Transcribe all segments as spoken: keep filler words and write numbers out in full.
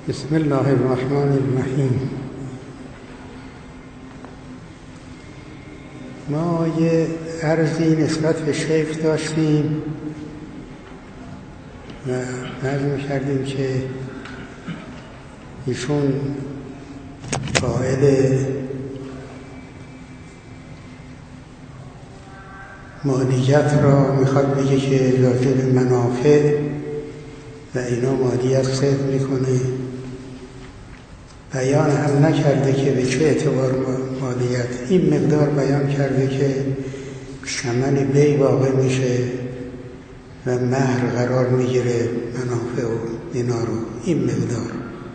بسم الله الرحمن الرحیم. ما یه عرضی نسبت به شیخ داشتیم و عرض می‌کردیم که ایشون قائل مالیت را میخواد بگه که راجع به منافع و اینا مالیت صدق میکنه. بیان هم نکرده که به چه اعتبار مالیت، این مقدار بیان کرده که ثمن بی واقع میشه و مهر قرار میگیره منافع و اینا رو، این مقدار.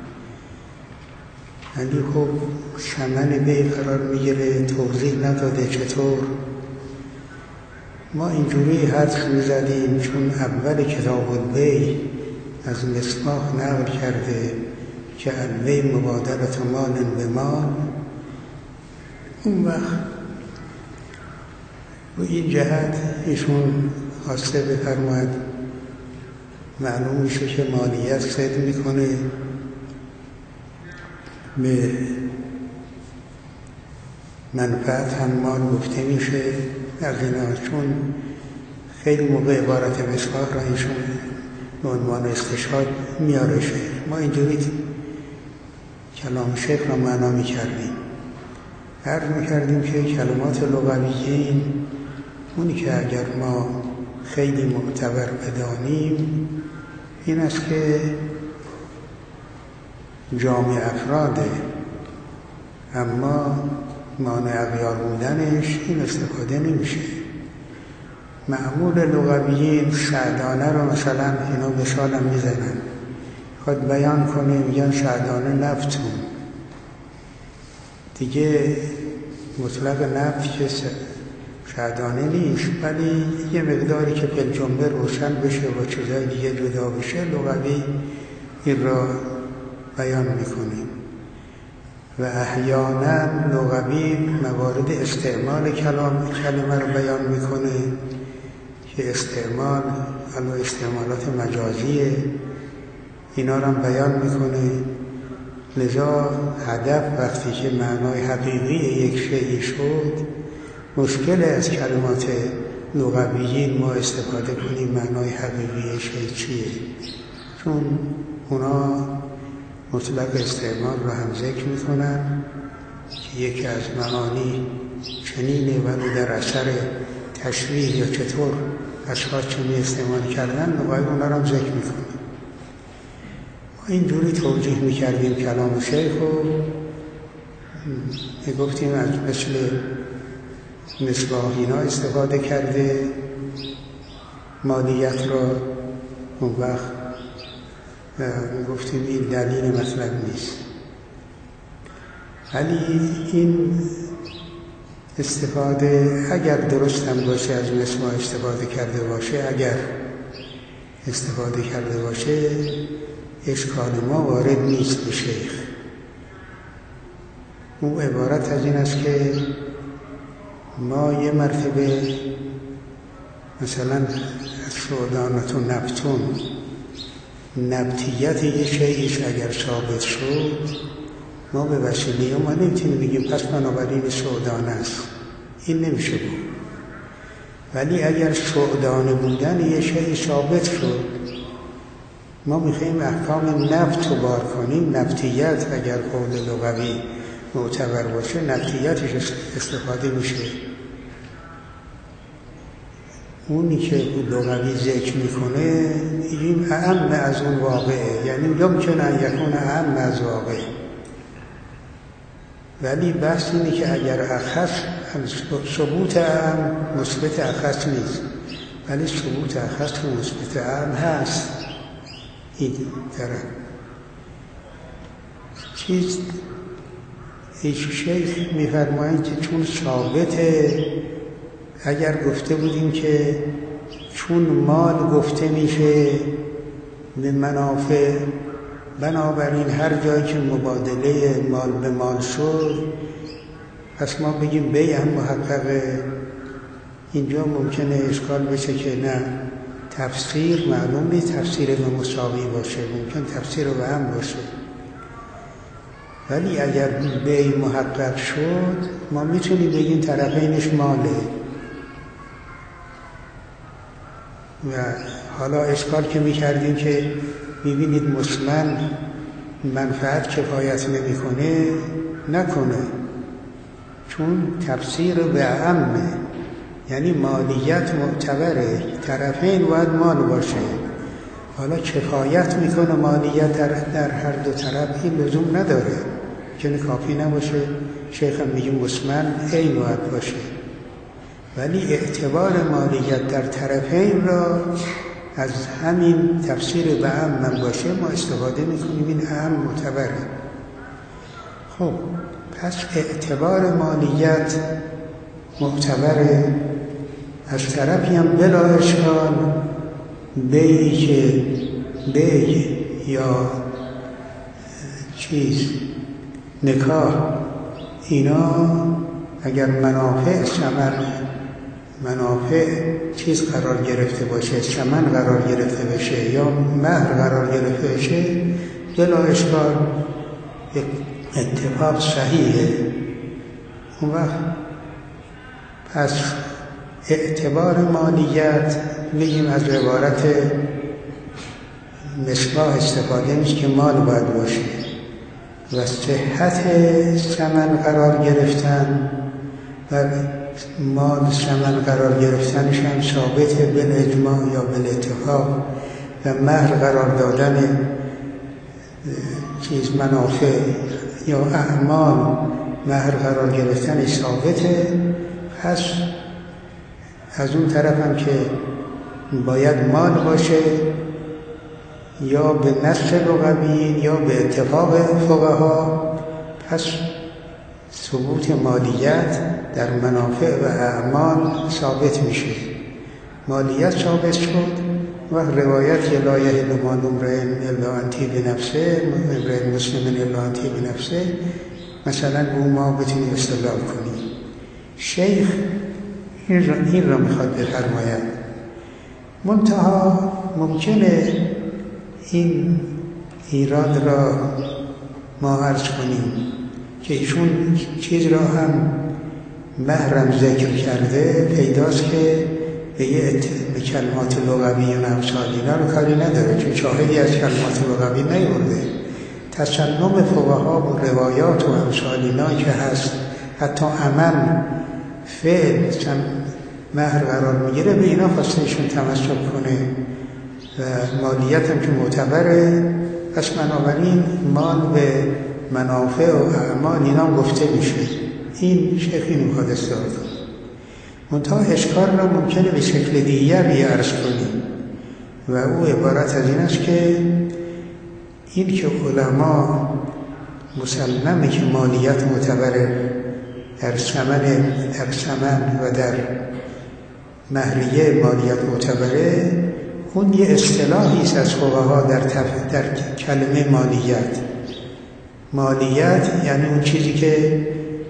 ولی خب ثمن بی قرار میگیره، توضیح نداده چطور. ما اینجوری حدس میزدیم چون اول کتاب البیع از مصباح نقل کرده که البیع مبادلة مال به مال، اون وقت و این جهت ایشون خواسته بفرماید معلوم میشه که مالیت صدق میکنه به منفعت هم مال گفته میشه از اینا، چون خیلی موقع عبارت مصباح را ایشون به عنوان استشهاد میاره شیخ. ما اینجوری کلام شیخ را معنا میکردیم، عرض میکردیم که کلمات لغویین اونی که اگر ما خیلی معتبر بدانیم این است که جامع افراده، اما مانع اغیار بودنش این استفاده نمیشه. معمول لغویین سعدانه رو مثلا اینا مثال هم میزنن، خود بیان کنه میگن سعدانه نفتون، دیگه مطلق نفت که سعدانه نیست، ولی یه مقداری که پل جنبه روشن بشه و چیزای دیگه جدا بشه لغوی این را بیان میکنیم. و احیانا لغوی موارد استعمال کلام کلمه رو بیان میکنه که استعمال الو استعمالات مجازیه، اینا رو هم بیان میکنه. لذا هدف وقتی که معنای حقیقی یک شیء شد، مشکل از کلمات لغویین ما استفاده کنیم معنای حقیقی شیء چیه، چون اونا مطلق استعمال رو هم ذکر میکنن که یکی از معانی چنینه، ولی در اثر تشریح یا چطور اشخاص چنین استعمال کردن لغوی اونا رو هم ذکر میکنن. ما اینجوری توجیه میکردیم کلام شیخ و میگفتیم از مثل مصباح اینا استفاده کرده مالیت را، اون وقت میگفتیم این دلیل مطلب نیست. ولی این استفاده اگر درست هم باشه از مصباح استفاده کرده باشه، اگر استفاده کرده باشه اشکال ما وارد نیست به شیخ. اون عبارت از این است که ما یه مرتبه مثلا از سودانت و نبتون نبتیت یه شیعش اگر ثابت شد، ما به وسیله ما نمیتونیم بگیم پس بنابراین سودانه است، این نمیشه بود. ولی اگر سودانه بودن یه شیء ثابت شد، ما میخوایم احکام نبت رو بار کنیم. نبتیت اگر قول لغوی معتبر باشه نبتیتش استفاده میشه. اونی که لغوی ذکر میکنه این اعم از اون واقعه، یعنی یمکن ان یکون اعم از واقعه. ولی بحث اینه که اگر اخص، ثبوت اعم مثبت اخص نیست، ولی ثبوت اخص و مثبت اعم هست. این طرف چیز هیچ شیخ میفرمایند که چون ثابته، اگر گفته بودیم که چون مال گفته میشه به منافع، بنابراین هر جایی که مبادله مال به مال شد پس ما بگیم بیع هم محققه. اینجا ممکنه اشکال بشه که نه تفسیر معلوم نیست تفسیر به مساوی باشه، ممکن تفسیر به هم باشه. ولی اگر بیع محقق شد ما میتونیم بگیم طرفینش ماله. و حالا اشکال که میکردیم که میبینید مسلم منفعت کفایت نمیکنه، نکنه، چون تفسیر به عمه، یعنی مالیت معتبره، طرفین باید مال باشه. حالا کفایت میکنه مالیت در, در هر دو طرف، این لزوم نداره، چون کافی نباشه. شیخ هم میگه مسلم عین باید باشه، ولی اعتبار مالیت در طرفین را از همین تفسیر به عم باشه ما استفاده میکنیم، این عم معتبره. خب پس اعتبار مالیت معتبره. از طرفی هم بلا اشکال بیعی که بیع یا چیز نکاح، اینا اگر منافع ثمر منافع چیز قرار گرفته باشه، ثمن قرار گرفته بشه یا مهر قرار گرفته بشه، بلا اشکال اتفاق صحیحه. اون وقت پس اعتبار مالیت بگیم از عبارت مصباح استفاده میشه که مال باید باشه و صحت ثمن قرار گرفتن و مال ثمن قرار گرفتنش هم ثابت بالاجماع یا بالاتفاق و مهر قرار دادن چیز منافع یا اعمال مهر قرار گرفتنش ثابته. پس از اون طرف هم که باید مال باشه یا به نص لغوی یا به اتفاق فقها، پس ثبوت مالیت در منافع و اعمال ثابت میشه. مالیت ثابت شد و روایت لا یحل مال امرئ الا عن طیب نفسه، امرئ مسلم الا عن طیب نفسه، مثلا به ما بتونی استدلال کنی. شیخ این را, این را میخواد بفرماید. منتها ممکنه این ایراد را ما عرض کنیم که ایشون چیز را هم محرم ذکر کرده، پیداست که به یه به کلمات لغوی و امثال اینا رو کاری نداره، چون شاهدی از کلمات لغوی نیورده. تسلم فقها و روایات و امثال اینا که هست، حتی عمل فعل مهر قرار میگیره، به اینا خواسته ایشون تمسک کنه و مالیت هم که معتبره. پس بنابراین مال به منافع و اعمال اینا هم گفته میشه. این شیخ این میخواد استفاده کنه. منتها اشکال را ممکنه به شکل دیگری عرض کنیم و او عبارت از این است که این که علما مسلمه که مالیت معتبره در ثمن در ثمن و در مهریه مالیت معتبره، اون یه اصطلاحی است از فقها در, تف... در کلمه مالیت. مالیت یعنی اون چیزی که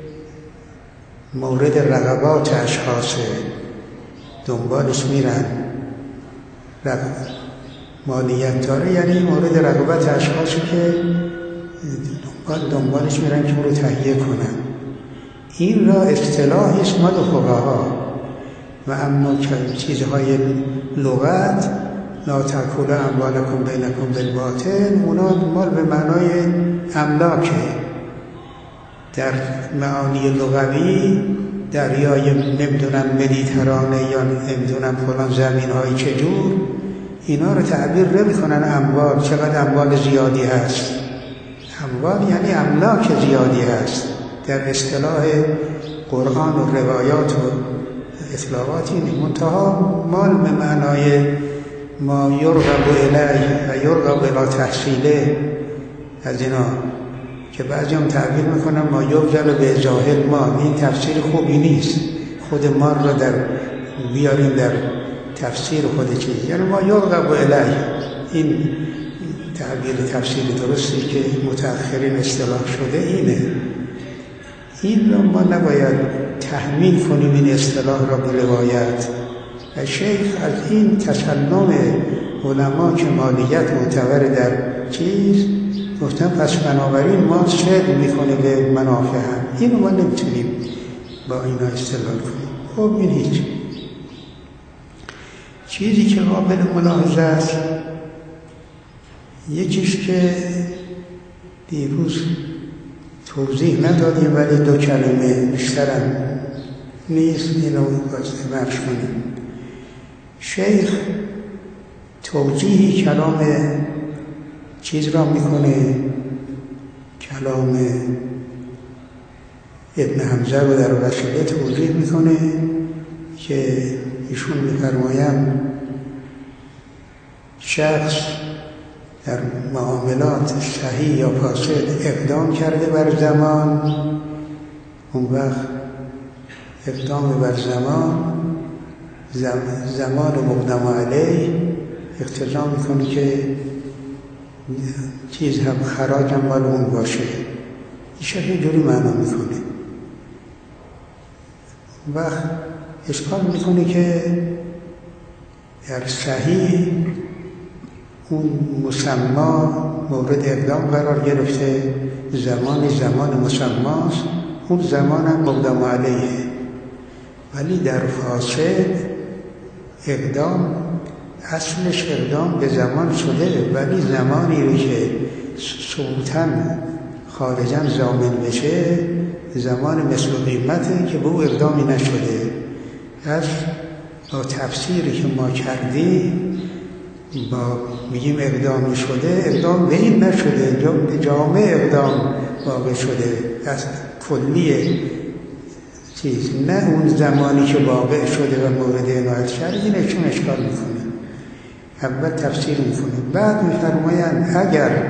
مورد رغبات اشخاص دنبالش میرن. رغ... مالیت داره یعنی مورد رغبت اشخاصی که دنبال دنبالش میرن که اون رو تهیه کنن. این را اصطلاحی است مال فقها. و اما چیزهای لغت لا تأکلوا اموالکم بینکم بالباطل، اونا مال به معنای املاکه. در معانی لغوی دریای نمیدونم مدیترانه یا نمیدونم فلان زمین های چجور، اینا رو تعبیر نمی کنن اموال، چقدر اموال زیادی هست. اموال یعنی املاک زیادی هست. در اصطلاح قرآن و روایات و اطلاقات این منتها مال به معنای ما یرغب الیه و یرغب الی تحصیله از اینا که بعضی هم تعبیر میکنن ما یبذل به جاهل مال. این تفسیر خوبی نیست. خود مال را در بیاریم در تفسیر خود چیز، یعنی ما یرغب الیه. این تعبیر تفسیر درستی که متأخرین اصطلاح شده اینه. این را ما نباید تحمیل کنیم این اصطلاح را به روایت. و شیخ از این تسلم علما که مالیت معتبر در چیز گفتم پس بنابراین ما صدق میکنه به منافع هم، اینو ما نمیتونیم با اینا استدلال کنیم. خب این هیچ چیزی که قابل ملاحظه است، یکیش که دیروز توضیح ندادیم ولی دو کلمه بیشترم نیست، اینو بازده برش کنیم. شیخ توجیه کلام چیز را میکنه، کلام ابن حمزه رو در وسیله توجیه میکنه که ایشون میفرمایم شخص در معاملات صحیح یا فاسد اقدام کرده بر زمان، اون وقت اقدام بر زمان زمان مقدم علیه اقتضا میکنه که چیز هم خراج هم مال اون باشه. این شکل اینجوری معنا میکنه. وقت اشکال میکنه که در صحیح اون مسما مورد اقدام قرار گرفته، زمان زمان مسماست، اون زمان هم مقدم علیه، ولی در فاسد اقدام اصلش اقدام به زمان شده، ولی زمانی رو که ثبوتاً خارجاً ضامن بشه زمان مثل قیمته که به او اقدامی نشده. از با تفسیری که ما کردیم با میگیم اقدامی شده، اقدام به این نشده، جامع اقدام واقع شده از کلیه چیز، نه اون زمانی که واقع شده و مورد عنایت شده. این چون اشکال میکنه، اول تفسیر میکنه، بعد میفرمایند اگر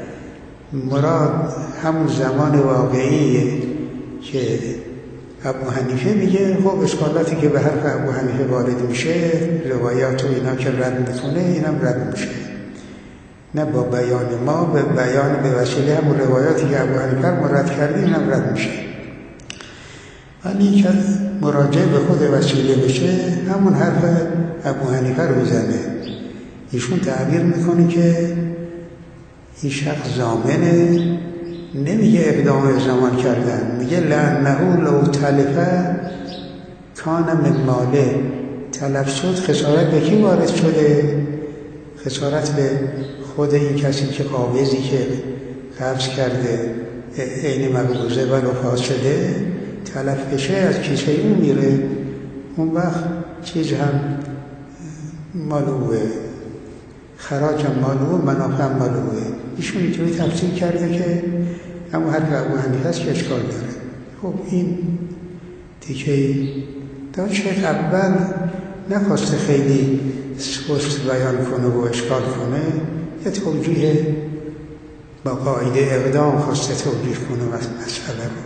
مراد همون زمان واقعیه که ابو حنیفه میگه، خب اشکالاتی که به حرف ابو حنیفه وارد میشه، روایات و اینا که رد میکنه، اینم رد میشه، نه با بیان ما، به بیان به وسیله همون روایاتی که ابو حنیفه مراد کرده اینم رد میشه. ولی که مراجعه به خود وسیله بشه همون حرف ابو حنیفه رو بزنه. ایشون تعبیر میکنه که این شخص ضامنه، نمیگه اقدام زمان کردن، میگه لعنه لو تلفه کان من ماله. تلف شد، خسارت به کی وارد شده؟ خسارت به خود این کسی که قابضی که قبض کرده عین مقبوضه ولو فاسده، تلف بشه از کیسه اون میره، اون وقت چیز هم مالوه، خراج هم مالوه، منافع هم مالوه. ایشون اینطوری تفسیر کرده که اما هر که ابو حنیفه هست که اشکال داره. خب این تیکه داشت شیخ اول نخواسته خیلی سست بیان کنه و اشکال کنه، یه توجیه با قاعده اقدام خواسته توجیه کنه مسئله رو،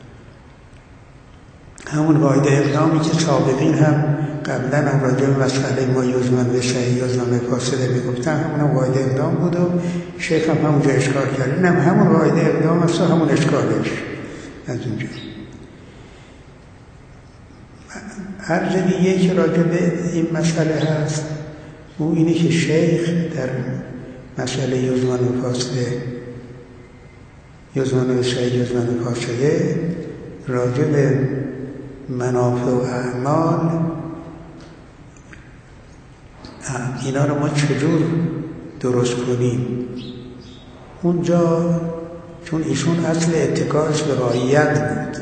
همون قاعده اقدامی که سابقین هم قبلا هم راجع به مسئله ما یزمن به صحیح یزمن به فاسده میگفتن، همون هم قاعده اقدام بود و شیخ هم همونجا اشکال کرد. این هم همون قاعده اقدام است و همون اشکالش از اونجا. هر جدیه که راجع به این مسئله هست او اینه که شیخ در مسئله یزمن به فاسده یزمن به صحیح یزمن به فاسده راجع به منافع و اعمال اینا رو ما چجور درست کنیم. اونجا چون ایشون اصل اتکاش به قاعده ید بود،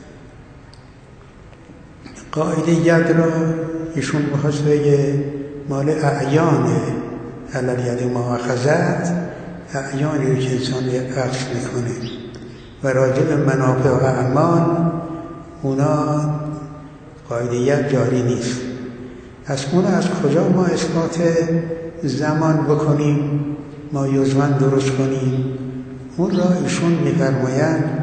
قاعده ید را ایشون میخواست بگه مال اعیانه، علل ید مؤاخذت، اعیانی رو که انسان قصد میکنه، و راجع به منافع و اعمال اونا قاعده ید جاری نیست. از اون از کجا ما اثبات زمان بکنیم، ما یزمن درست کنیم؟ اون را ایشون میفرمایند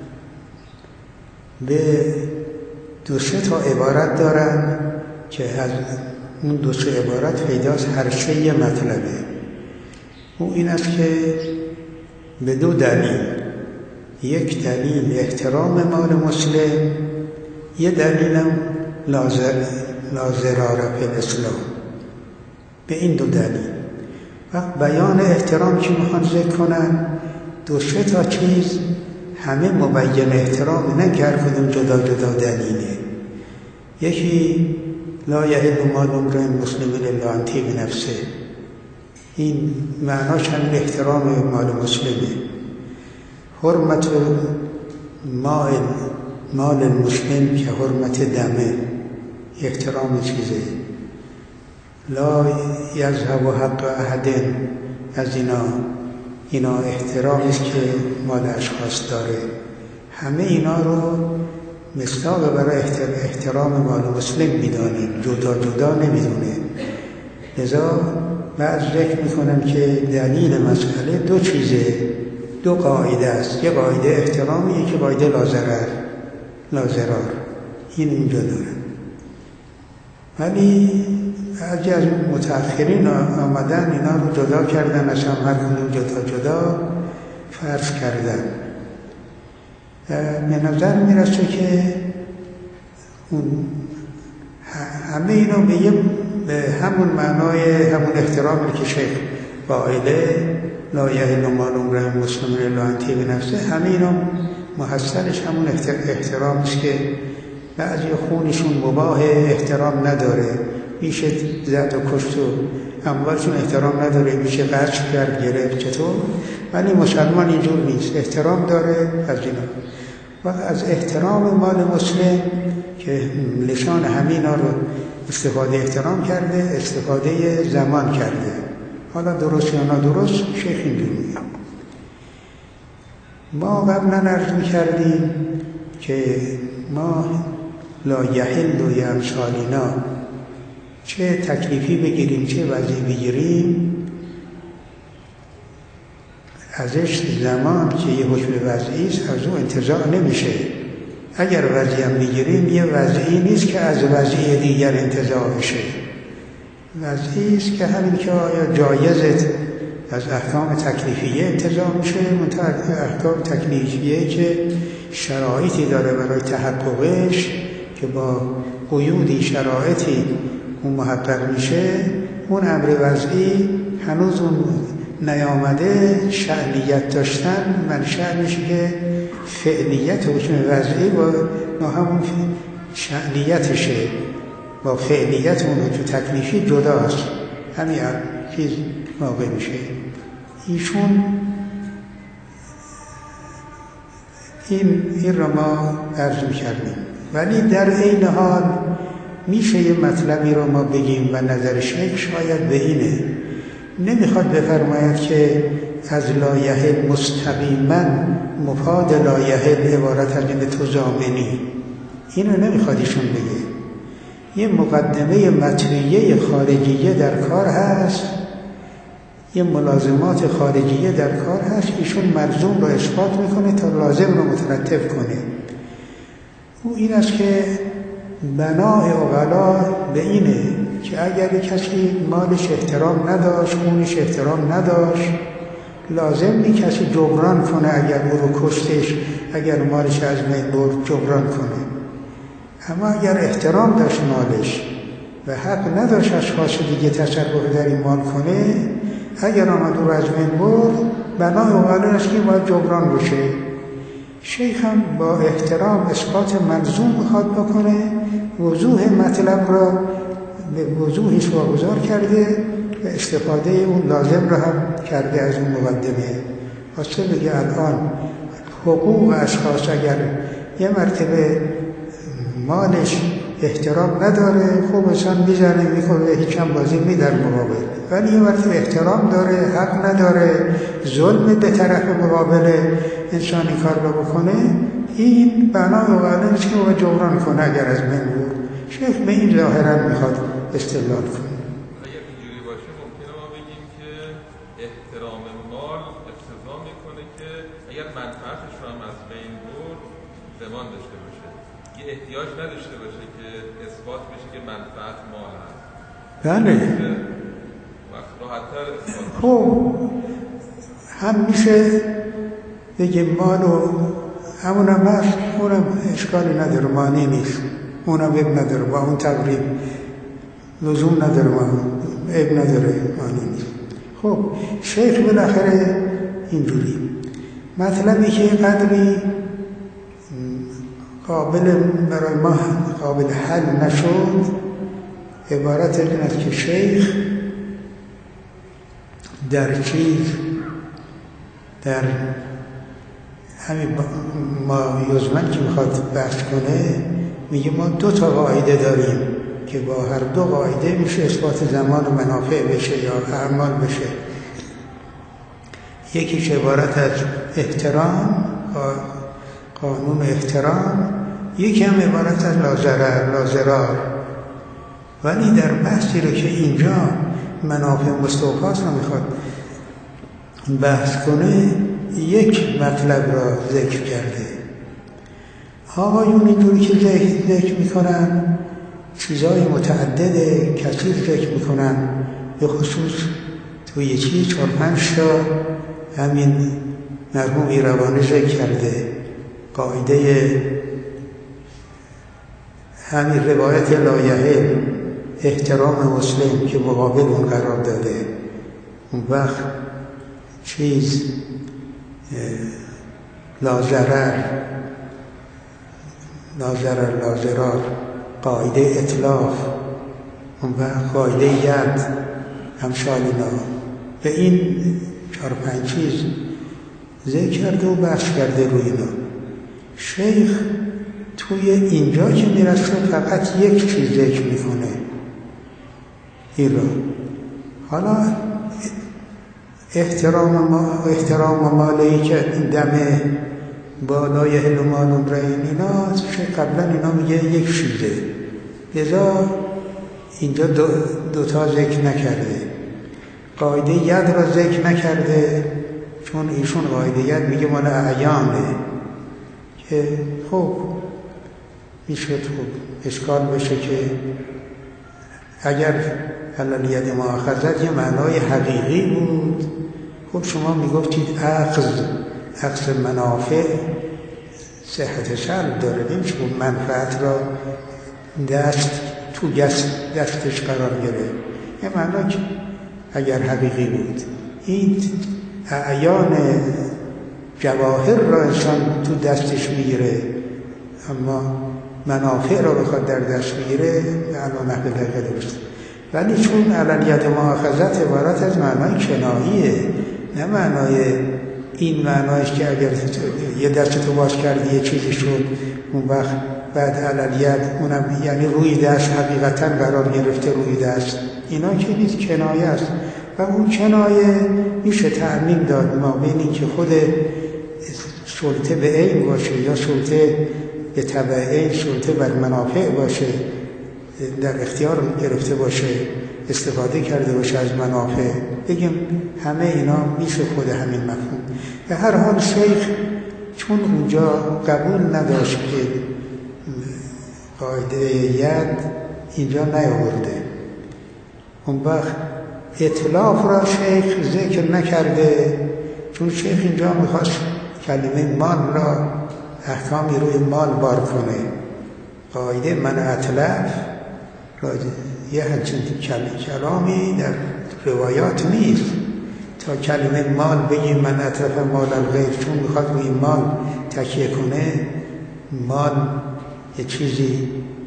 به دو سه تا عبارت دارن که از اون دو سه عبارت پیداست هر سه یه مطلبه. او این است که به دو دلیل، یک دلیل احترام مال مسلم، یه دلیلم لازراره فی الاسلام. به این دو دلیل وقت بیان احترام که میخوان ذکر کنن دو سه تا چیز همه مبین احترام، نه که هر کدوم جدا جدا دلیله. یکی لا یحل مال امرئ مسلم الا عن طیب نفسه، این معناش هم احترام مال مسلمه. حرمت مال مال المسلم که حرمت دمه، احترام چیزه. لا یذهب حق احد، از اینا اینا احترامی است که مال اشخاص داره. همه اینا رو مصداق برای احترام مال مسلم میدانه، جدا جدا نمیدونه. لذا بعض ذکر میکنم که دلیل مسئله دو چیزه، دو قاعده است. یه قاعده احترامی، یکی قاعده لازرر لازرار. این اینجا داره. ولی بعضی از متأخرین آمدن اینا رو جدا کردن، از هم هر کدوم جدا جدا فرض کردن. به نظر میرسه که اون همه اینا به, به همون معنای همون احترامی که شیخ قائله لا یحل مال امرئ مسلم الا عن طیب نفسه، همه اینا محصلش همون احترام است که بعضی خونشون مباح، احترام نداره، میشه زد و کشت و اموالشون احترام نداره، میشه قرض کرد گرفت. چطور؟ ولی مسلمان اینجور نیست، احترام داره از اینا. و از احترام مال مسلم که لسان همینا رو استفاده احترام کرده، استفاده زمان کرده. حالا درست یا نادرست شیخ اینجور میگه. ما قبلا عرض میکردیم که ما لا یحل و امثالینا، چه تکلیفی بگیریم چه وضعی بگیریم، ازش زمان که یه حکم وضعی است از او انتزاع نمیشه. اگر وضعی هم بگیریم یه وضعی نیست که از وضعی دیگر انتزاع بشه، وضعی است که همین که آیا جایزت از احکام تکلیفیه انتزاع میشه، منتها احکام تکلیفیه که شرایطی داره برای تحققش که با قیودی شرایطی اون محقق میشه، اون امر وضعی هنوز اون نیامده. شأنیت داشتن منشأ میشه که فعلیت حکم وضعی با همون شأنیتشه، با فعلیت اون حکم تکلیفی جداست. همین چیز واقع میشه. ایشون این این را ما عرض میکردیم. ولی در این حال میشه یه مطلبی رو ما بگیم و نظر شیخ شاید به اینه، نمیخواد بفرماید که از لا یحل مستقیما مفاد لا یحل عبارت از این تضامنی، اینو نمیخواد ایشون بگه. یه مقدمه مطریه خارجیه در کار هست، یه ملازمات خارجیه در کار هست، ایشون ملزوم رو اثبات میکنه تا لازم رو مترتب کنه. او این است که بنای عقلا به اینه که اگر کسی مالش احترام نداشت، خونش احترام نداشت، لازم نی کسی جبران کنه اگر او رو کشتش، اگر مالش از بین برد جبران کنه. اما اگر احترام داشت مالش و حق نداشت اشخاص دیگه تصرف در این مال کنه، اگر آمد او رو از بین برد، بنای عقلا است که باید جبران بشه. شیخ هم با احترام اثبات ملزوم میخواد بکنه، وضوح مطلب را به وضوحش واگذار کرده و استفاده اون لازم را هم کرده از اون مقدمه. واسه بگه الان حقوق اشخاص اگر یه مرتبه مالش احترام نداره، خوب انسان میزنه میکنه هیچ هم بازی میدر مقابل، ولی یه مرتبه احترام داره، حق نداره، ظلم به طرف مقابل انسان این کار رو بکنه، این بنا مقابل نیست که او جبران کنه اگر از من بود. شیخ به این ظاهرا میخواد استدلال کنه. اگر اینجوری باشه ممکنه ما بگیم که احترام مال اقتضا میکنه که اگر منفعتش رو هم از بین برد زمان داشته باشه، یه احتیاج نداشته باشه که اثبات بشه که منفعت مال هست. بله. وقت راحت‌تر اثبات. خب هم میشه بگه مالو همونم هست، اونم اشکالی نداره، معنی نیست، اونم اب نداره، با اون تقریب لزوم نداره، ما اب نداره، معنی نیست. خب شیخ بالاخره اینجوری مطلبی که قدری قابل برای ما قابل حل نشد عبارت این است که شیخ در چیز در همین ما یزمن که میخواد بحث کنه میگه ما دو تا قاعده داریم که با هر دو قاعده میشه اثبات زمان و منافع بشه یا اعمال بشه. یکیش عبارت از احترام، قانون احترام، یکی هم عبارت از لازرر لازرار. ولی در بحثی رو که اینجا منافع مستوفاست رو میخواد بحث کنه یک مطلب را ذکر کرده. آقایون اینجوری که ذکر میکنن چیزهای متعدده کثیر ذکر میکنن، به خصوص تو یکی چهار پنج تا همین مرحوم ایروانی ذکر کرده. قاعده همین روایت لایحه احترام مسلم که مقابل اون قرار داده، اون وقت چیز لازرر لازرر لازرار، قاعده اطلاف، اون وقت قاعده ید، همشال اینا. به این چهار پنج چیز ذکر کرده و بحث کرده روی اینا. شیخ توی اینجا که میرسه فقط یک چیز ذکر میکنه این رو. حالا احترام ما احترام مالی که دمه بالای هلومان امرین اینا قبلا اینا میگه یک چیزه، لذا اینجا دو, دو تا ذکر نکرده. قاعده ید را ذکر نکرده چون ایشون قاعده ید میگه مال اعیانه که خب میشه خوب اشکال بشه که اگر حلال ید مؤاخذت یه معنای حقیقی بود، خب شما میگفتید اخذ اخذ منافع صحت سلب داره، نمیشه منفعت را دست تو دستش قرار گرفت. یه معنی که اگر حقیقی بود این اعیان جواهر را انسان تو دستش میگیره، اما منافع را بخواد در دست بگیره الان نحو دقیقه درست. ولی چون علل ید مؤاخذت عبارت از معنای کناییه، نه معنای این معنایش که اگر یه دستتو باز کردی یه چیزی شد اون وقت بعد علل ید اونم یعنی روی دست حقیقتا قرار گرفته روی دست، اینا که نیست، کنایه است. و اون کنایه میشه تعمیم داد ما بین این که خود سلطه به عین باشه یا سلطه به تبع عین، سلطه بر منافع باشه، در اختیار گرفته باشه، استفاده کرده باشه از منافع، بگیم همه اینا میشه خود همین مفهوم. به هر حال شیخ چون اونجا قبول نداشت که قاعده ید اینجا نیاورده، اون وقت اطلاف را شیخ ذکر نکرده، چون شیخ اینجا میخواست کلمه مال را احکامی روی مال بار کنه. قاعده من اطلاف را یه همچین کلامی در روایات نیست تا کلمه مال بگیم من اطلاف مال الغیر، چون میخواد روی مال تکیه کنه. مال یه چیزی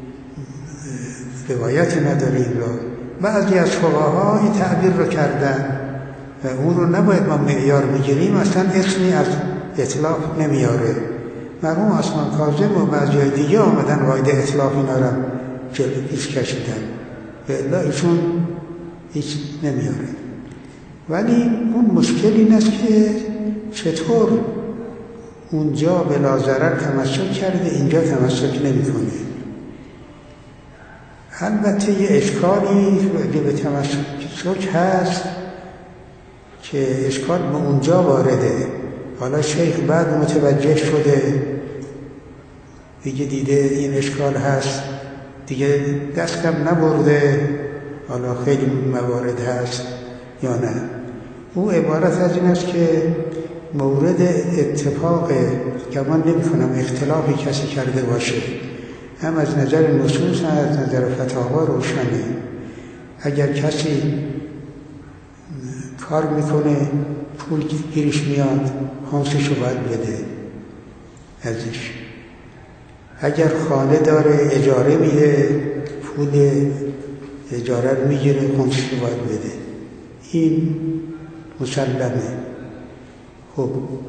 روایتی نداره. این را بعضی از فقها این تعبیر رو کردن و اون رو نباید ما معیار بگیریم، اصلا اسمی از اطلاف نمیاره. مرحوم عثمان کاظم و بعضی دیگه آمدن قاعده اطلاف اینا رو جلو پیش کشیدن و الا ایشون هیچ نمیاره. ولی اون مشکل این است که چطور اونجا بلا ضرر تمسک کرده اینجا تمسک نمی کنه. البته یه اشکالی به تمسک هست که اشکال به اونجا وارده. حالا شیخ بعد متوجه شده دیگه، دیده این اشکال هست دیگه، دستم نبرده. حالا خیلی موارد هست یا نه. او عبارت از این است که مورد اتفاق گمان نمی کنم اختلافی کسی کرده باشه، هم از نظر نصوص هم از نظر فتاوا روشنه. اگر کسی کار میکنه پول گیرش میاد خمسش رو باید بده ازش. اگر خانه داره اجاره میده پول اجاره رو میگیره خمسش رو باید بده. این مسلمه. خب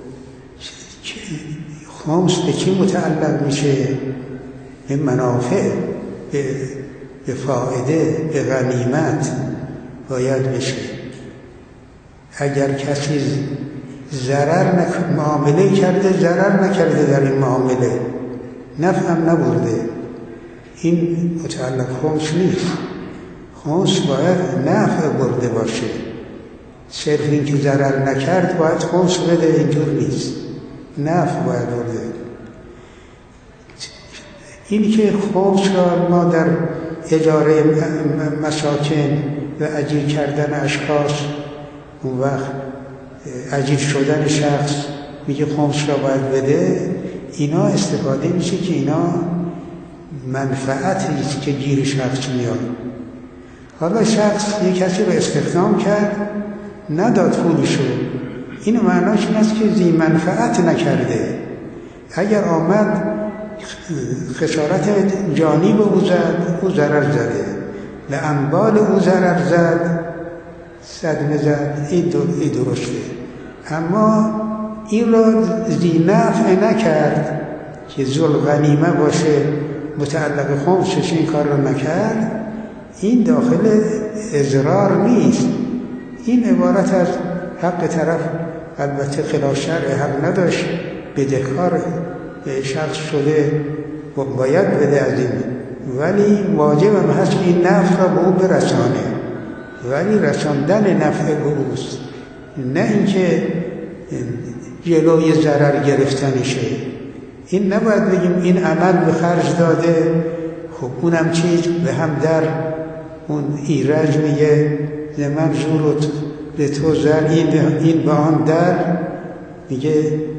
خمس به چی متعلق میشه؟ به منافع، به, به فائده، به غنیمت باید بشه. اگر کسی ضرر نک... معامله کرده ضرر نکرده در این معامله نفع هم نبرده، این متعلق خمس نیست. خمس باید نفع برده باشه. صرف این که ضرر نکرد باید خمس بده، اینجور نیست، نفع باید برده. این که خمس را ما در اجاره مساکن و اجیر کردن اشخاص، اون وقت اجیر شدن شخص میگه خمس را باید بده، اینا استفاده میشه که اینا منفعتی است که گیر شخص میاد. حالا شخص یک کسی رو استخدام کرد نداد پولشو، این معناش این است که ذی منفعت نکرده. اگر آمد خسارت جانی به او زد، او ضرر زده، لاموال او ضرر زد، صدمه زد، این درسته. اما این را ذی نفع نکرد که ذو الغنیمه باشه، متعلق خمسش این کار را نکرد، این داخل اضرار نیست. این عبارت از حق طرف البته خلاف شرع، حق نداشت، بدهکار شخص شده و باید بده از این، ولی واجب هم هست این نفع را به او برسانه، ولی رساندن نفع به اوست، نه اینکه جلوی ضرر گرفتنشه. این نباید بگیم این عمل به خرج داده، خب اونم چیز به هم در اون ایرج میگه من زورت به تو زر، این به, این به آن در، میگه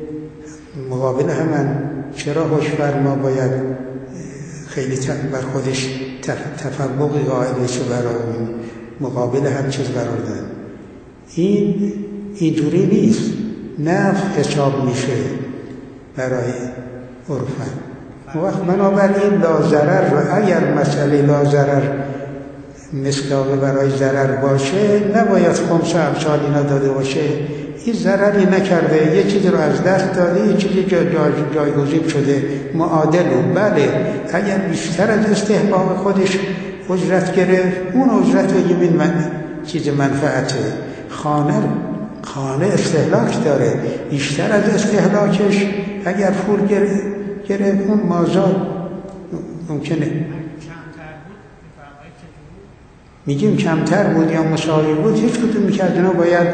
مقابل همان چرا هوش‌فرما باید خیلی بر خودش تفوقی قائل بشه برای اون مقابل هم چیز قرار دادن. این اینجوری نیست، نفع حساب میشه برای عرفن. وقت بنابراین لاضرر رو اگر مسئله لاضرر مصداق برای ضرر باشه نباید خمس و امثال اینا داده باشه. این ضرری نکرده، یه چیزی رو از دست داده، یه چیزی جای جایگزین شده، معادل. بله اگر بیشتر از استحقاق خودش اجرت گرفت، اون اجرت بگیم این من چیز منفعته. خانه خانه استهلاک داره، بیشتر از استهلاکش اگر پول گرفت گرفت اون مازاد ممکنه میگیم کمتر بود یا مساوی بود، هیچ کدوم که از اینا باید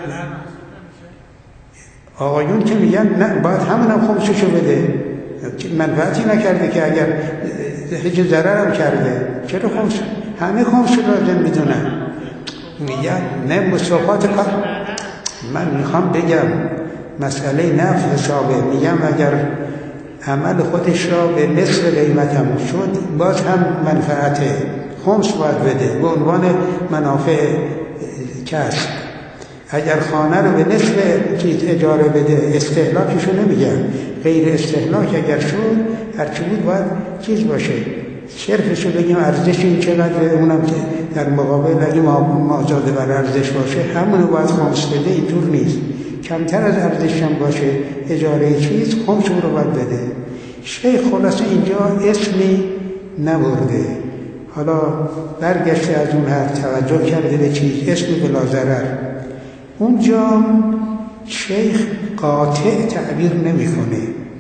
آقایون که میگن نه باید همون هم خمسشو بده، منفعتی نکرده که اگر هیچ ضرر هم کرده چرا خمس؟ همه خمس لازم میدونن. میگن نه مسافات کار. من میخوام بگم مسئله نفع حسابه، میگم اگر عمل خودش را به نصف قیمت هم شد باز هم منفعته، خمس باید بده به عنوان منافع کسب. اگر خانه رو به نصف چیز اجاره بده، استهلاکشو نمیگن، غیر استهلاک اگر شد هرچی بود باید چیز باشه، صرفشو بگیم ارزش این چقدر، اونم که در مقابل اگه مازاده بر ارزش باشه همونو باید خمس بده. اینطور نیست، کمتر از ارزش هم باشه اجاره چیز خمس رو باید بده. شیخ خلاصه اینجا اسمی نبرده، حالا برگشته از اون هر توجه کرده به چیز اسم بلا ضرر. اونجا شیخ قاطع تعبیر نمی کنه،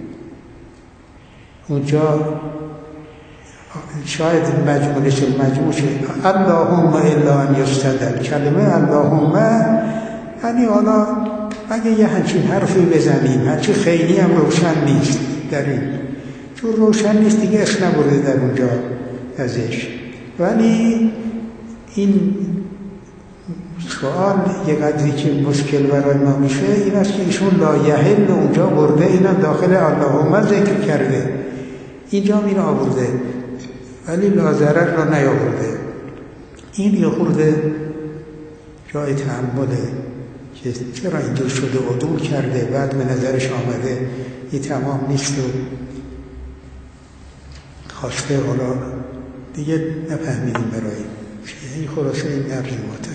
اونجا شاید مجموعش المجموعش اللهم الا ان یستدل، کلمه اللهم یعنی حالا اگه یه همچین حرفی بزنیم هرچی خیلی هم روشن نیست در این، چون روشن نیست دیگه اسم نبرده در اونجا ازش. ولی این سوال یه قدری که مشکل برای ما میشه این است که ایشون لا یحل اونجا برده، اینا داخل اللهم ذکر کرده، اینجا این آورده ولی لا ضرر را نیاورده. این یه خورده جای تأمله که چرا اینجور شده عدول کرده، بعد به نظرش آمده این تمام نیست و خواسته حالا دیگه نفهمیدیم برای چیه. این خلاصه این نقل محترم.